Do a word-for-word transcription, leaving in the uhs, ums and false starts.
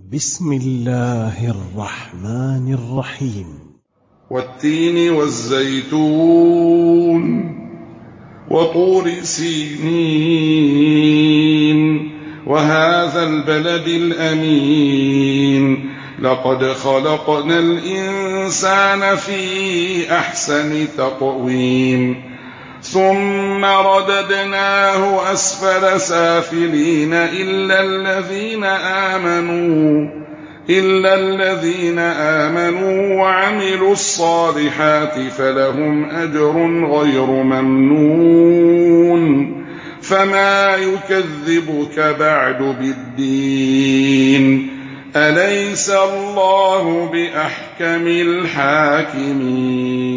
بسم الله الرحمن الرحيم. والتين والزيتون وطور سينين وهذا البلد الأمين لقد خلقنا الإنسان في أحسن تقويم ثم رددناه أسفل سافلين إلا الذين آمنوا إلا الذين آمنوا وعملوا الصالحات فلهم أجر غير ممنون فما يكذبك بعد بالدين أليس الله بأحكم الحاكمين.